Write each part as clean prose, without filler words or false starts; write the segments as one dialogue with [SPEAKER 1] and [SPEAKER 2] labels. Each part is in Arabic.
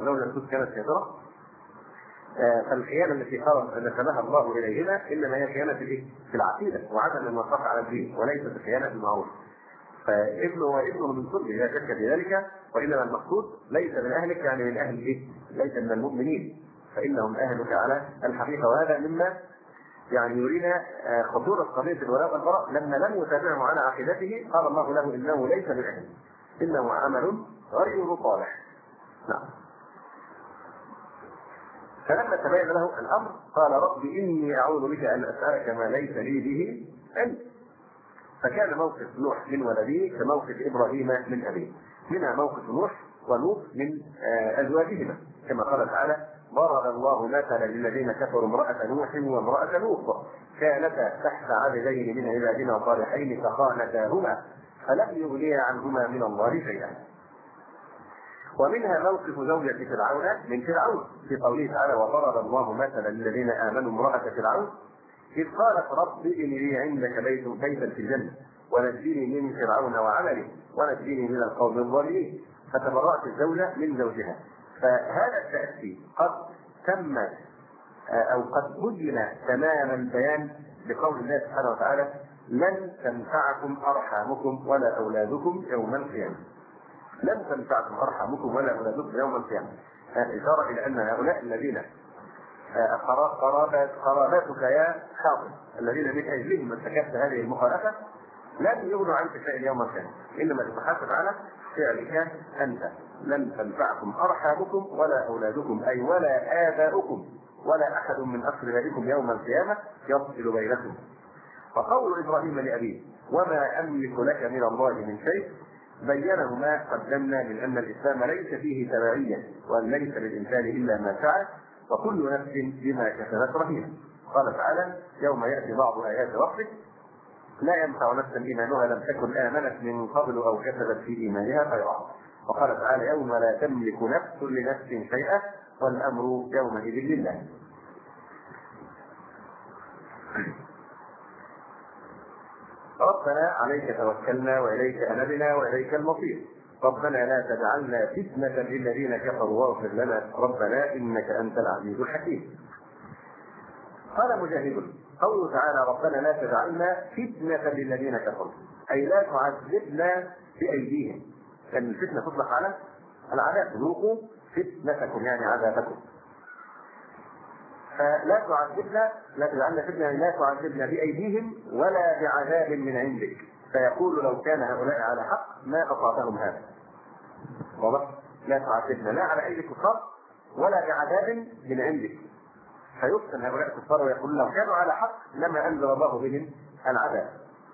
[SPEAKER 1] زوجة القدس كانت كافرة، فالخيانة التي نسبها الله إليهما إنما هي خيانة في العقيدة وعدم الوفاق على الدين، وليست خيانة بالمعروف. فابنه وابنه من صلبه لا شك في ذلك، وإنما المقصود ليس من أهلك يعني من أهل ليس من المؤمنين، فإنهم أهلك على الحقيقة. وهذا مما يعني يرينا خطورة قضية الولاء والبراء. لما لم يتابعه على عقيدته قال الله له إنه ليس من أهله، إنه عمل غير صالح. نعم. فلما تبين له الأمر قال رب إني أعوذ بك أن أسألك ما ليس لي به علم. فكان موقف نوح من ولده كموقف إبراهيم من أبيه، منها موقف نوح ولوط من أزواجهما، كما قال تعالى ضرب الله مثلا للذين كفروا امرأة نوح وامرأة لوط كانتا تحت عبدين من عبادنا صالحين فخانتاهما فلم يغنيا عنهما من الله شيئا. ومنها موقف زوجة فرعون من فرعون في قوله تعالى وضرب الله مثلا للذين آمنوا امرأة فرعون إذ قالت رب إن لي عندك بيتا في الجنة ونجني من فرعون وعمله ونجني من القوم الظالمين. فتبرأت الزوجة من زوجها. فهذا التأسي قد تم أو قد بين تمام البيان بقول الله سبحانه وتعالى لن تنفعكم أرحامكم ولا أولادكم يوم القيامة. لن تنفعكم أرحامكم ولا أولادكم يوم القيامة، إشارة إلى أن هؤلاء الذين قراباتك يا حاضر الذين من أجلهم ارتكبت هذه المخالفة لن يغنوا عنك شيئا يوم القيامة، إنما تتحاسب على فعلك أنت. لن تنفعكم أرحامكم ولا أولادكم أي ولا آباؤكم ولا أحد من أقربائكم يوم القيامة يفصل بينكم. فقول إبراهيم لأبيه وما أملك لك من الله من شيء بينه ما قدمنا من أن الإسلام ليس فيه تبعية وأن ليس للإنسان إلا ما سعى وكل نفس بما كسبت رهينة. قال تعالى يوم يأتي بعض آيات ربك لا ينفع نفسا إيمانها لم تكن آمنت من قبل أو كسبت في إيمانها خيرا. وقال تعالى يوم لا تملك نفس لنفس شيئا والأمر يومئذ لله. ربنا عليك توكلنا وإليك أنبنا وإليك المصير ربنا لا تجعلنا فتنة للذين كفروا واغفر لنا ربنا إنك أنت العزيز الحكيم. قال مجاهد قوله تعالى ربنا لا تجعلنا فتنة للذين كفروا أي لا تعذبنا بأيديهم، لأن الفتنة تطلق على العذاب ذوقوا فتنتكم يعني عذابكم. فلا تعذبنا لا تجعلنا فتنة لا تعذبنا بأيديهم ولا بعذاب من عندك فيقول لو كان هؤلاء على حق ما أصابهم هذا. واضح؟ لا تعذبنا لا على أيدي الكفار ولا بعذاب من عندك فيفتن هؤلاء الكفار ويقول لو كانوا على حق لما أنزل الله بهم العذاب.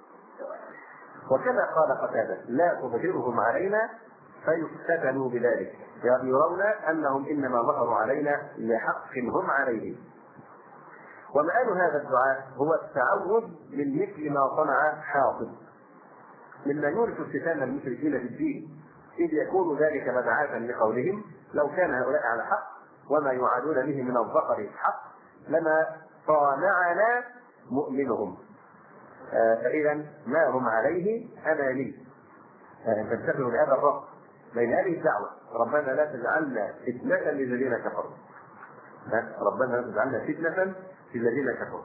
[SPEAKER 1] وكما قال قتادة لا تظهرهم علينا فيفتتنوا بذلك يعني يرون أنهم إنما ظهروا علينا لحق هم عليه. ومآل هذا الدعاء هو التعوذ من مثل ما صنع حاطب مما يورث افتتان المشركين في الدين إذ يكون ذلك مدعاة لقولهم لو كان هؤلاء على حق وما يعادون به من الظفر حق لما صانعنا مؤمنهم. فإذا ما هم عليه أماني. تنتبهوا لهذا الربط بين هذه الدعوة ربنا لا تجعلنا فتنة للذين كفروا ربنا لا تجعلنا فتنة للذين كفروا.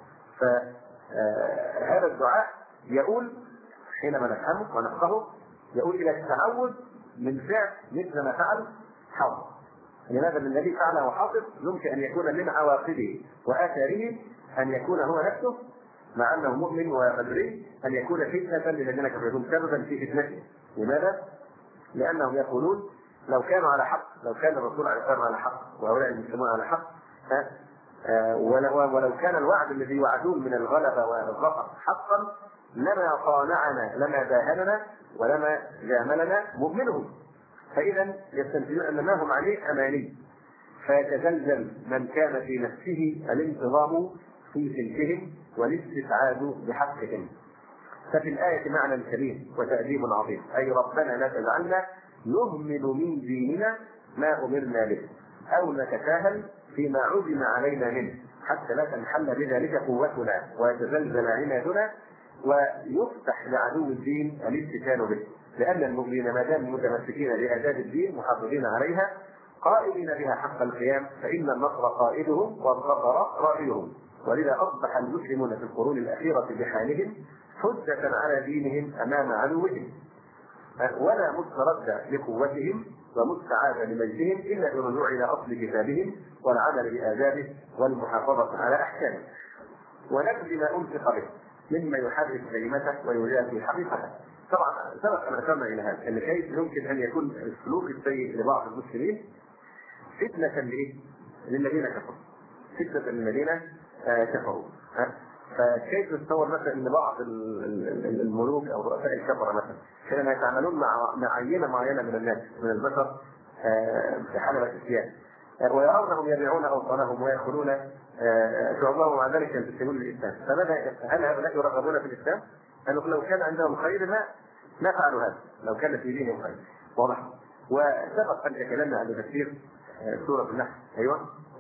[SPEAKER 1] فهذا الدعاء يقول حينما نفهمه ونفقهه يقول إلى التعوذ من فعل مثل ما فعل حاطب. لماذا؟ من الذي فعله حاطب يمكن أن يكون من عواقبه وآثاره أن يكون هو نفسه مع أنه مؤمن وبدري أن يكون فتنة للذين كفروا سببا في فتنته. لماذا؟ لأنهم يقولون لو كانوا على حق لو كان الرسول عليه السلام على حق وهؤلاء المسلمون على حق ولو كان الوعد الذي يوعدون من الغلبة والظفر حقا لما صانعنا لما باهننا ولما جاملنا مؤمنهم. فإذا يستنتجون أن ما هم عليه أماني فيتزلزل من كان في نفسه الانتظام في سلكهم والاستسعاد بحقهم. ففي الآية معنى كريم وتأديب عظيم أي ربنا لا تجعلنا نهمل من ديننا ما أمرنا به أو نتساهل فيما عزم علينا منه حتى لا تنحل بذلك قوتنا ويتزلزل عنادنا ويفتح لعدو الدين الافتتان به. لأن المؤمنين ما دام متمسكين بآداب الدين محافظين عليها قائمين بها حق القيام، فإن النصر قائدهم والظفر رائدهم. ولذا أصبح المسلمون في القرون الأخيرة بحالهم حجة على دينهم أمام عدوهم، ولا مسترد لقوتهم ومستعاد لمجدهم إلا بالرجوع إلى أصل كتابهم والعمل بآدابه والمحافظة على أحكامه ونبذ ما أنفق به مما يحرك كلمته ويجافي حقيقته. طبعا سبق أن أشرنا إلى هذا أن كيف يمكن أن يكون السلوك السيء لبعض المسلمين فتنة للذين كفروا، فتنة للذين كفروا. فكيف نتصور مثلا ان بعض الملوك او رؤساء الكفره مثلا حينما يتعاملون مع عينه معينه من الناس من البشر في حلبة الثياب ويرونهم يبيعون اوطانهم ويأخذون شعوبهم ومع ذلك ينتسبون للاسلام، هل هؤلاء يرغبون في الاسلام؟ قالوا لو كان عندهم خير ما فعلوا هذا، لو كان في دينهم خير. واضح. وسبق ان تكلمنا عن تفسير سوره النحل. ايوه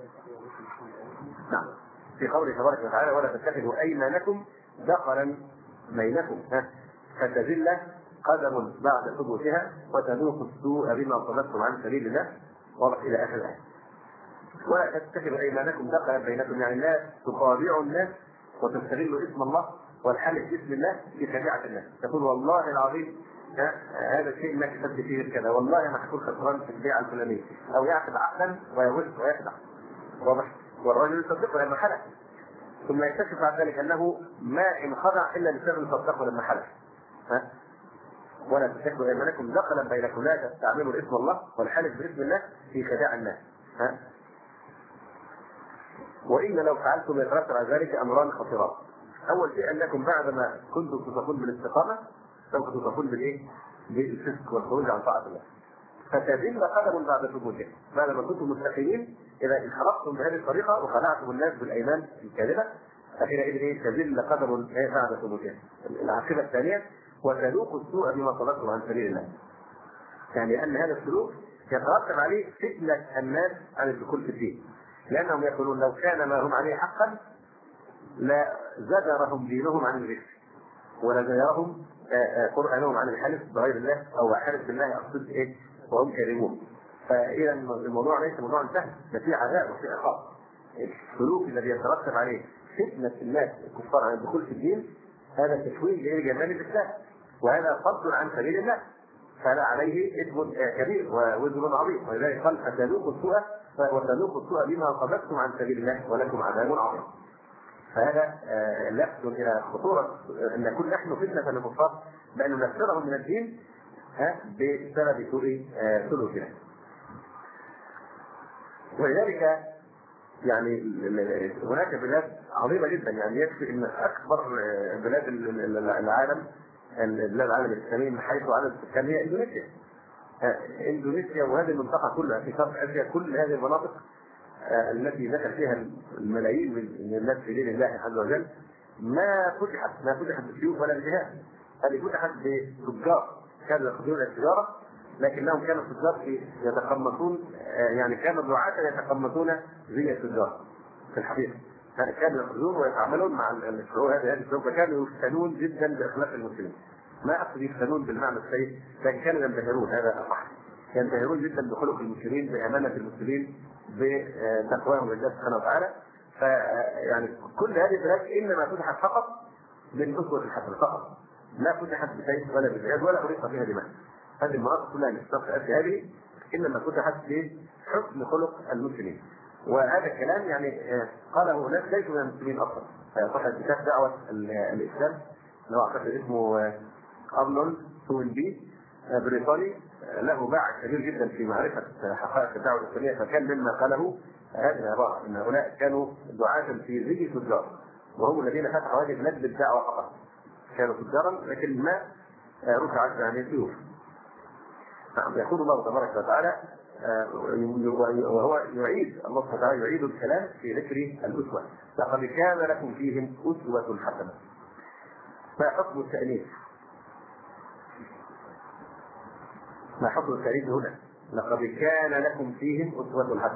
[SPEAKER 1] نعم، في قوله تبارك وتعالى ولا تتخذوا ايمانكم دخلا بينكم فتزل قدم بعد ثبوتها وتذوقوا السوء بما صددتم عن سبيل الله. واضح الى اخر الايه. ولا تتخذوا ايمانكم دخلا بينكم، يعني لا تخادعوا الناس وتستغلوا اسم الله والحلف باسم الله في خديعه الناس، تقول والله العظيم هذا الشيء ما كسبت فيه كذا، والله ما هكون خسران في البيعه الفلانيه، او يعقد عقدا ويغش ويخدع. واضح. والرجل يصدقه لما حلف، ثم يكتشف بعد ذلك انه ما انخدع الا بسبب صدقه لما حلف. ولا تتخذوا ايمانكم دخلا بينكم، لا تستعملوا اسم الله والحلف باسم الله في خداع الناس. وإن لو فعلتم يترتب على ذلك امران خطيران. اول شيء انكم بعدما كنتم تصفون بالاستقامه سوف تصفون بالايه؟ بالفسق والخروج عن طاعه الله. فتزل قدم بعد ثبوته، بعدما كنتم مستقيمين اذا انحرفتم بهذه الطريقه وخدعتم الناس بالايمان الكاذبه فحينئذ تزل قدم بعد ثبوته. العاقبه الثانيه وتذوقوا السوء بما صددتم عن سبيل الله، يعني ان هذا السلوك يترتب عليه فتنه الناس عن الدخول في الدين، لانهم يقولون لو كان ما هم عليه حقا لزجرهم دينهم عن الرزق ولزجرهم قرآنهم عن الحلف بغير الله او حلف بالله اقصد ايه وهم كاذبون. فاذا الموضوع ليس موضوعا سهل، ده فيه عذاب وفيه عقاب. السلوك الذي يترتب عليه فتنه الناس الكفار عن الدخول في الدين هذا تشويه لجمال الاسلام، وهذا صد عن سبيل الله، فلا عليه اثم كبير ووزر عظيم. ولذلك قال فتذوقوا السوء بما صددتم عن سبيل الله ولكم عذاب عظيم. فهذا لفت الى خطوره ان نكون نحن فتنه للكفار بان ننفرهم من الدين بسبب سوء سلوكنا. ولذلك يعني هناك بلاد عظيمه جدا، يعني يكفي ان اكبر بلاد العالم البلاد العالم الاسلامي من حيث عدد السكان هي اندونيسيا. اندونيسيا وهذه المنطقه كلها في شرق اسيا، كل هذه المناطق التي دخل فيها الملايين من الناس في دين الله عز وجل ما فتحت بالسيوف ولا بالجهاد، هذه فتحت بتجار كانوا يأخذون التجاره، لكنهم كانوا تجار يتقمصون، يعني كانوا دعاة يتقمصون زي التجار في الحقيقه، كانوا يأخذون ويتعاملون مع الشعوب هذه الشعوب، فكانوا يفتنون جدا باخلاق المسلمين. ما اقصد يفتنون بالمعنى السيء، لكن كانوا ينبهرون، هذا صح، ينبهرون جدا بخلق المسلمين، بامانه المسلمين، بتقواهم لله سبحانه وتعالى. فيعني كل هذه البلاد انما فتحت فقط بالاسوه الحسنه فقط، لا فتحت بسيف ولا بالجهاد ولا اريق فيها دماء. هذه المناطق كلها اللي في اسيا هذه انما فتحت بحسن خلق المسلمين. وهذا الكلام يعني قاله ناس ليسوا من المسلمين اصلا. صاحب كتاب دعوه الاسلام اللي هو اعتقد اسمه ارنولد توينبي بريطاني، له باع كبير جدا في معرفه حقائق الدعوه الاسلاميه، فكان مما قاله هذه العباره ان هؤلاء كانوا دعاة في زي تجار، وهم الذين فتحوا هذه البلاد بالدعوه فقط، كانوا تجارا لكن ما رفعت عن السيوف. يقول الله تبارك وتعالى وهو يعيد، الله سبحانه وتعالى يعيد الكلام في ذكر الاسوه، لقد كان لكم فيهم اسوه حسنه. ما حكم التأنيث؟ ما حكم التأنيث هنا؟ لقد كان لكم فيهم اسوه حسنه.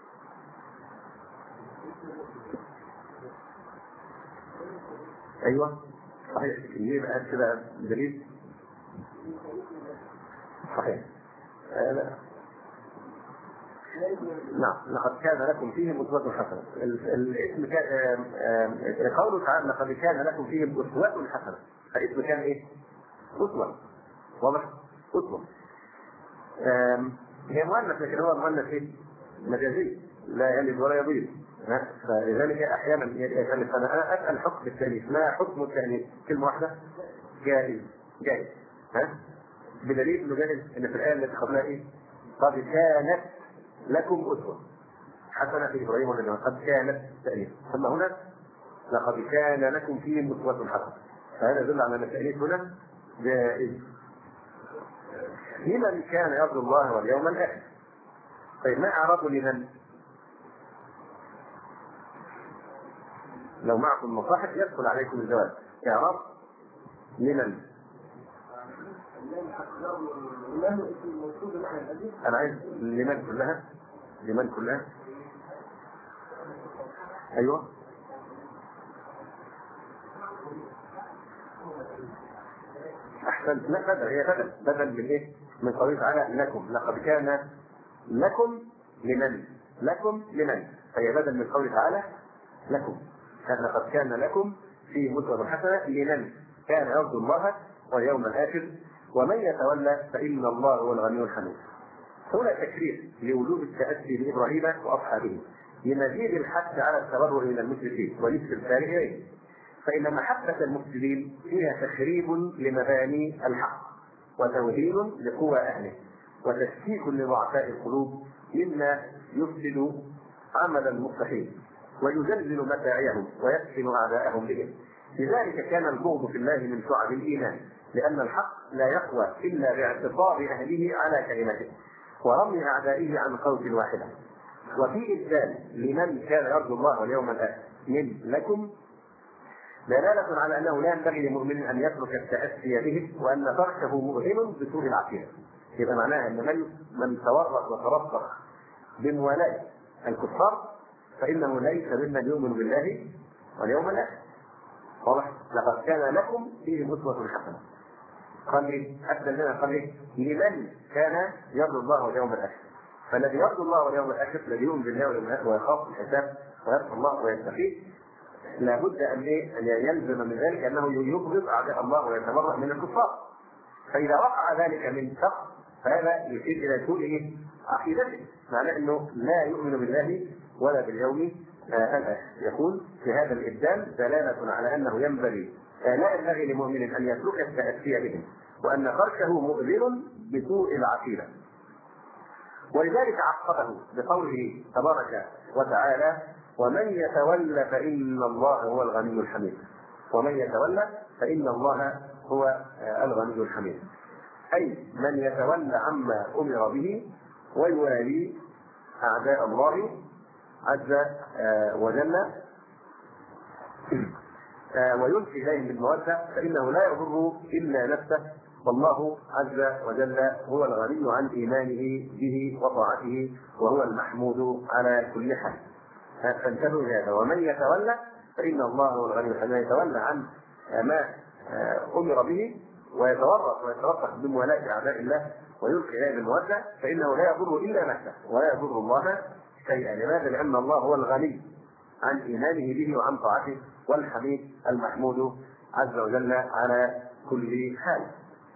[SPEAKER 1] ايوه صحيح، ليه بقى كده دليل؟ صحيح. نعم، لقد كان لكم فيهم أسوة حسنة. الاسم قوله تعالى لقد كان لكم فيهم أسوة حسنة، فالاسم كان إيه؟ أسوة. واضح؟ أسوة. هي مؤنث، لكن هو مؤنث إيه؟ مجازي، لا يلد ولا يبيض. فلذلك أحيانا يختلف. أنا أسأل حكم التأنيث، ما حكم التأنيث؟ كلمة واحدة؟ جائز. جائز. بدليل إنه جائز إن في الآية التي قبلها إيه؟ قد كانت لكم أسوة حسنة في إبراهيم والذين قد كانت تأنيث. ثم هنا لقد كان لكم فيهم أسوة حسنة، فهذا يدل على أن التأنيث هنا جائز. لمن كان يرجو الله واليوم الآخر. طيب ما أعرضوا لمن؟ لو معكم مصاحف يدخل عليكم الجواب. إعراب لمن؟ أنا عايز لمن كلها. لمن كلها؟ أيوة. أحسنت. لا بدل، هي بدل من إيه؟ من قوله تعالى لكم. لقد كان لكم لمن؟ لكم لمن؟ فهي بدل من قوله تعالى لكم. لقد كان لكم في أسوة حسنة لمن كان يرجو الله واليوم الآخر ومن يتولى فإن الله هو الغني الحميد. هنا تكرير لوجوب التأسي بإبراهيم وأصحابه لمزيد الحث على التبرؤ من المشركين والاستبدال إليه، فإن محبة المفسدين فيها تخريب لمباني الحق وتوهين لقوى أهله وتشكيك لضعفاء القلوب مما يفسد عمل المصلحين ويزلزل متاعهم ويفتن أعداءهم بهم. لذلك كان البغض في الله من شعب الإيمان، لأن الحق لا يقوى إلا باعتقاد أهله على كلمته ورمي أعدائه عن قوس واحدة. وفي إبدال لمن كان يرجو الله واليوم الآخر من لكم دلالة على أنه لا ينبغي لمؤمن أن يترك التأسي به، وأن تركه مؤلم بسوء العقيدة. يبقى معناها أن من تورط وترسخ بموالاة الكفار فإنه ليس ممن يؤمن بالله واليوم الآخر. واضح؟ لقد كان لكم فيه أسوة حسنة. قال لي أبدل لنا، قال لي لمن كان يرجو الله واليوم الآخر. فالذي يرجو الله واليوم الآخر الذي يؤمن بالله واليوم الآخر ويخاف الحساب ويتقى الله ويتقيه لابد أن يلزم من ذلك أنه يبغض أعداء الله ويتبرأ من الكفار. فإذا وقع ذلك من شخص فهذا يشير إلى سوء عقيدته، معناه أنه لا يؤمن بالله ولا باليوم الآخر. يكون في هذا الإبدال دلالة على أنه لا ينبغي لمؤمن أن يترك التأسي بهم، وأن تركه مؤذن بسوء العقيدة. ولذلك عقبه بقوله تبارك وتعالى ومن يتولى فإن الله هو الغني الحميد. ومن يتولى فإن الله هو الغني الحميد، أي من يتولى عما أمر به ويوالي أعداء الله عز وجل ويلقي إليهم بالمودة فإنه لا يضر إلا نفسه، والله عز وجل هو الغني عن إيمانه به وطاعته وهو المحمود على كل حال. فانتبهوا لهذا. ومن يتولى فإن الله هو الغني الحميد، يتولى عن ما أمر به ويتورط ويترفق بموالاة أعداء الله ويلقي إليه بالمودة فإنه لا يضر إلا نفسه ولا يضر الله شيئا. لماذا؟ لأن الله هو الغني عن إيمانه به وعن طاعته، والحميد المحمود عز وجل على كل حال.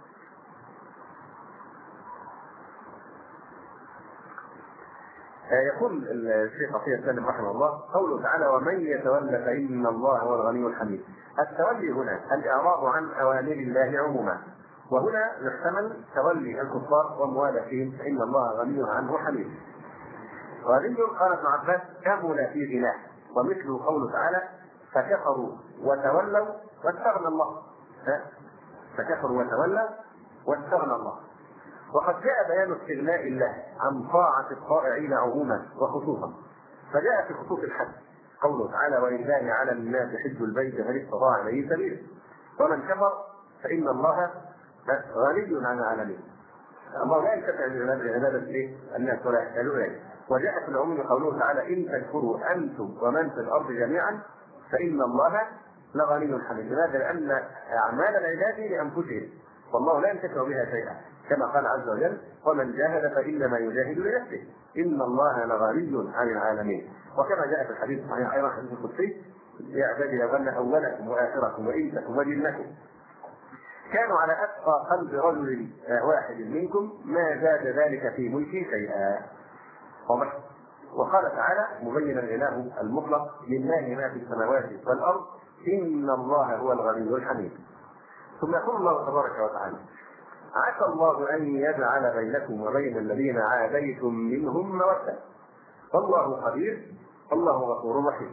[SPEAKER 1] يقول الشيخ عطية السالم رحمه الله قوله تعالى ومن يتولى فإن الله هو الغني الحميد. التولي هنا الإعراض عن أوامر الله عموما، وهنا يحتمل تولي الكفار وموالاتهم فإن الله غني عنه حميد. غني قال ابن عباس كمل في غناه، ومثل قوله تعالى فكفروا وتولوا واستغنى الله. فكفروا وتولوا واستغنى الله. وقد جاء بيان استغناء الله عن طاعة الطائعين عموما وخصوصا، فجاء في خصوص الحج قوله تعالى ولله على الناس حج البيت من استطاع إليه سبيلا ومن كفر فإن الله غني عن العالمين. الله لا ينتفع بعبادة الناس ولا يحتاجون إليه. وجاء في العموم قوله تعالى إن تكفروا أنتم ومن في الأرض جميعا فإن الله لغني حميد. لماذا؟ لأن أعمال العباد لأنفسهم والله لا ينتفع بها شيئا، كما قال عز وجل: ومن جاهد فإنما يجاهد لنفسه إن الله لغني عن العالمين. وكما جاء في الحديث الصحيح أيضا حديث القدسي: يا عبادي لو أن أولكم وآخركم وإنسكم وجنكم كانوا على أتقى قلب رجل واحد منكم ما زاد ذلك في ملكي شيئا. وقال تعالى مبينا غناه المطلق: لله ما في السماوات والأرض إن الله هو الغني الحميد. ثم يقول الله تبارك وتعالى: عسى الله أن يجعل بينكم وبين الذين عاديتم منهم مودة والله خبير والله غفور رحيم.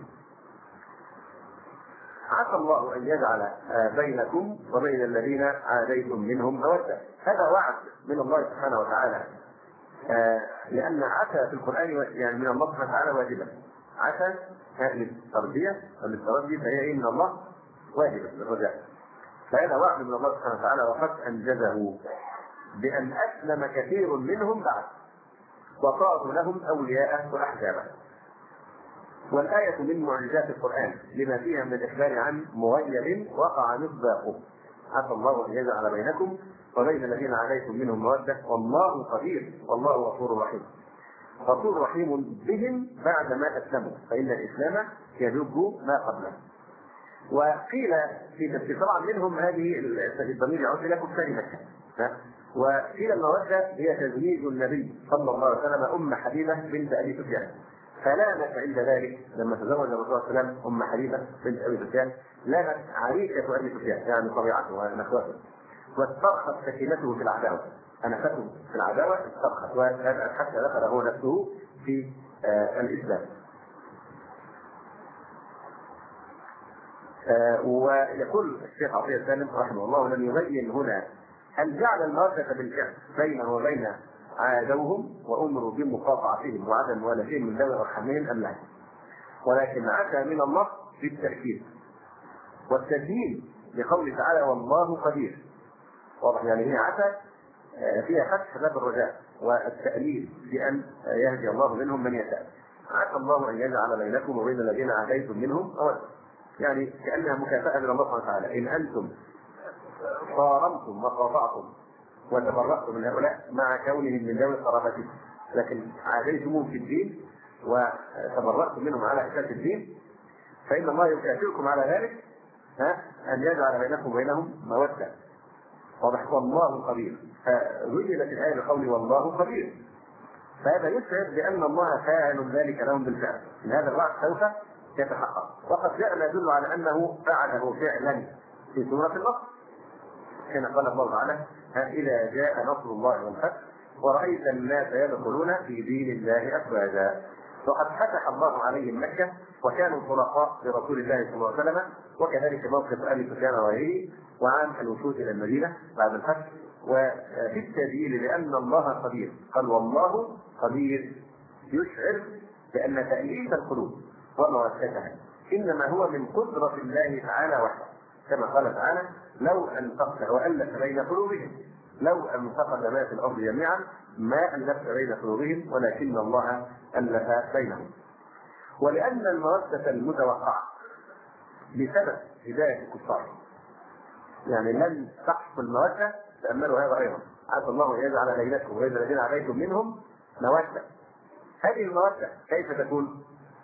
[SPEAKER 1] عسى الله أن يجعل بينكم وبين الذين عاديتم منهم مودة. هذا وعد من الله سبحانه وتعالى، لأن عسى في القرآن يعني من الله سبحانه وتعالى واجبة. عسى للتربية وللتربية فهي من الله واجبة للرجاء. فهذا وعد من الله سبحانه وتعالى وقد أنجزه بأن أسلم كثير منهم بعد وصاروا لهم أولياء وأحزابا. والآية من معجزات القرآن لما فيها من الإخبار عن مغيب وقع مصداقه: عسى الله أن يجعل بينكم وبين الذين عاديتم منهم مودة والله قدير والله غفور رحيم. غفور رحيم بهم بعد ما أسلموا، فإن الإسلام يجب ما قبله. وقيل في تفسير طبعا منهم هذه الضمير يعود إلى كفار مكة، وقيل المودة هي تزويج النبي صلى الله عليه وسلم أم حبيبة بنت أبي سفيان، فلانت عند ذلك لما تزوج الرسول صلى الله عليه وسلم أم حبيبة بنت أبي سفيان لانت عريكة أبي سفيان يعني طبيعته ونخوته، واسترخت سكينته في العداوة، أنفته في العداوة استرخت حتى دخل هو نفسه في الإسلام. ويقول الشيخ عطية السالم رحمه الله: لم يبين هنا هل جعل المودة بالفعل بينه وبين عادوهم وأمروا بمقاطعتهم وعدم موالاتهم من ذوي أرحامهم أم لا، ولكن عسى من الله بالتأكيد والتسهيل لقوله تعالى: والله قدير. واضح يعني هي عسى فيها فتح باب الرجاء والتأليل بأن يهدي الله منهم من يشاء. عسى الله أن يجعل بينكم وبين الذين عاديتم منهم مودة، يعني كأنها مكافأة من الله سبحانه وتعالى. إن أنتم صارمتم وقاطعتم وتبرأتم من هؤلاء مع كونهم من ذوي قرابتكم، لكن عاديتموهم في الدين وتبرأتم منهم على أساس الدين، فإن الله يكافئكم على ذلك أن يجعل بينكم وبينهم مودة. واضح؟ والله خبير. فوجدت الآية بقول والله خبير، فهذا يشعر بأن الله فاعل ذلك لهم بالفعل، إن هذا الوعد سوف يتحقق. وقد جاء ما يدل على أنه فعله فعلا في سورة النصر، كما قال الله تعالى: إذا جاء نصر الله والفتح ورأيت الناس يدخلون في دين الله أفواجا. وقد فتح الله عليهم مكة وكانوا طلقاء لرسول الله صلى الله عليه وسلم، وكذلك موقف أبي سفيان وغيره وعام الوصول إلى المدينة بعد الفتح. وفي التدليل لأن الله قدير قال والله قدير، يشعر بأن تأليف القلوب وموسكها إنما هو من قدرة الله تعالى وحده، كما قال تعالى: لو أنفقت وألف بين قلوبهم لو أنفقت ما في الأرض جميعا ما ألفت بين قلوبهم ولكن الله ألف بينهم. ولأن المودة المتوقعة بسبب هداية الكفار، يعني لن تحصل مودة، تأملوا هذا أيضا: عسى الله أن يجعل بينكم وبين الذين عاديتم منهم مودة. هذه المودة كيف تكون؟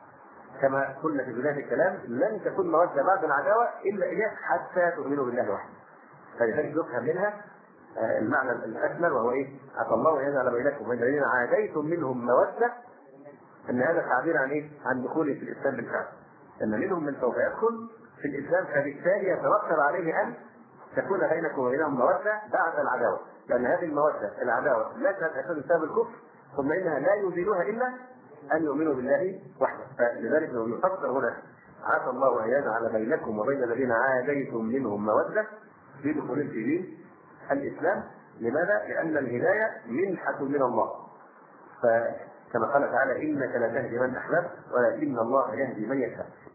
[SPEAKER 1] كما قلنا في بداية الكلام: لن تكون مودة بعد العداوة إلا إياه حتى تؤمنوا بالله وحده. فلذلك يفهم منها المعنى الأكمل، وهو إيه؟ عسى الله أن يجعل بينكم وبين الذين عاديتم منهم مودة، أن هذا تعبير عن إيه؟ عن دخوله في الإسلام بالفعل، أن منهم من سوف يدخل في الإسلام، فبالتالي يترتب عليه أن تكون بينكم وبينهم مودة بعد العداوة، لأن هذه المودة العداوة لا تأتي بسبب الكفر، ثم إنها لا يزيلها إلا أن يؤمنوا بالله وحده. فلذلك يفسر هنا: عسى الله أن يجعل بينكم وبين الذين عاديتم منهم مودة بدخول في دين الإسلام. لماذا؟ لأن الهداية منحة من الله، فكما قال تعالى: إنك لا تهدي من أحببت ولكن الله يهدي من يشاء.